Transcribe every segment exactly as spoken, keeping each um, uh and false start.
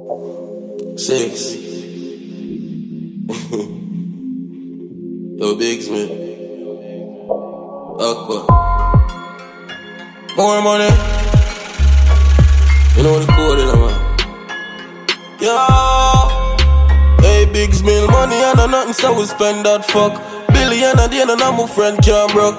Six. Yo, Biggs, man. Aqua. More money. You know the code in man. Yo. Hey, Biggs, mill money and no nothing, so we spend that fuck. Billion a day and my friend can't broke.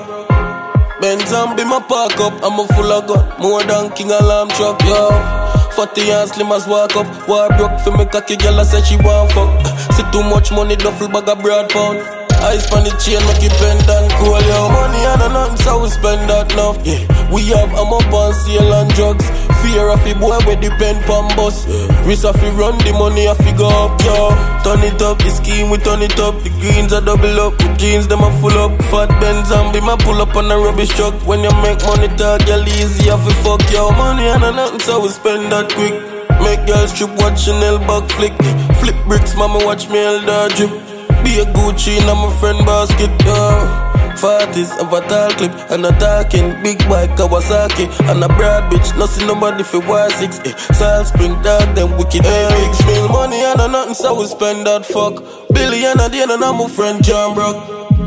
Benz and be my park up, I'm a full of gun. More than King Alarm truck, yo. Fatty and slim as walk up. War broke for me cocky girl, I said she want fuck. See too much money, duffel bag a broad pound. Ice on the chain, make it pendant cool, yo. Money and a nothing, so we spend that enough, yeah. We have I'm up on sale and drugs. Fear of the boy we depend pon bus, yeah. Risk of the run, the money I figure up, yo. Turn it up, the scheme we turn it up. The greens are double up, the jeans them a full up. Fat Benz and be my pull up on a rubbish truck. When you make money talk, girl easy off the fuck, yo. Money and a nothing, so we spend that quick. Make girls strip, watch Chanel back flick. Flip bricks, mama watch me elder drip. Be a Gucci and I'm a friend basket, yo. Forties of a tall clip and a talking. Big bike Kawasaki and a broad bitch. No see nobody for Y six, eh. Salt Spring dog, them wicked, eh. Big spill money and a nothing, so we spend that fuck. Billion a day and I'm a friend John Brock.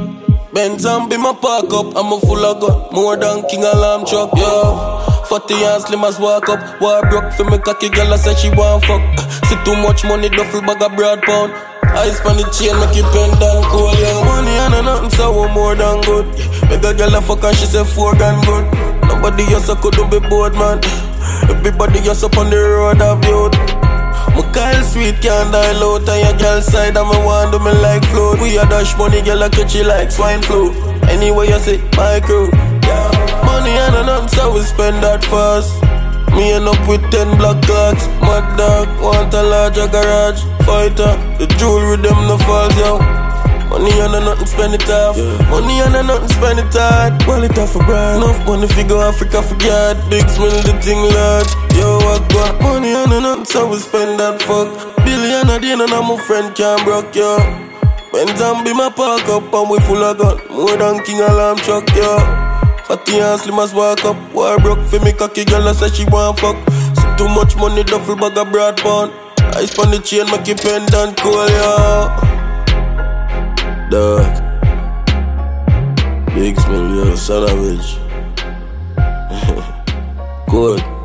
Benz and be my park up, I'm a full of gun. More than King Alarm truck, yo. Fatty and slim as walk up. War broke for me cocky girl, I said she want fuck. See too much money, duffel bag a broad pound. Ice on the chain, make it pendant cool, yo. Money and a nothing, so we more than good. Make a girl a fuck and she say four grand good. Nobody else could do be bored, man. Everybody else up on the road of youth. My Kyle sweet can't dial out on your girl side, and me want do me like float. We a dash money, girl a catch it like swine flu. Anyway you say, my crew, yeah. Money and a nothing, so we spend that fast. Me end up with ten black clocks. Mad dog, want a larger garage. Fighter, the jewelry them no falls, yo. Money and a nothing, spend it off, yeah. Money and a nothing, spend it hard. Well it off for brand. Enough money figure Africa for God. Big smell the thing large. Yo, I got money and a nothing, so we spend that fuck. Billion a day and I'm a friend can't broke, yo. Benz and be my park up and we full of gun. More than King Alarm truck, yo. Fatty and slim as walk up. War broke for me cocky girl, I said she want fuck. See too much money, duffel bag a broad pound. Ice on the chain, make it pendant cool, yo. Dog. Big smell, yo, savage. Good.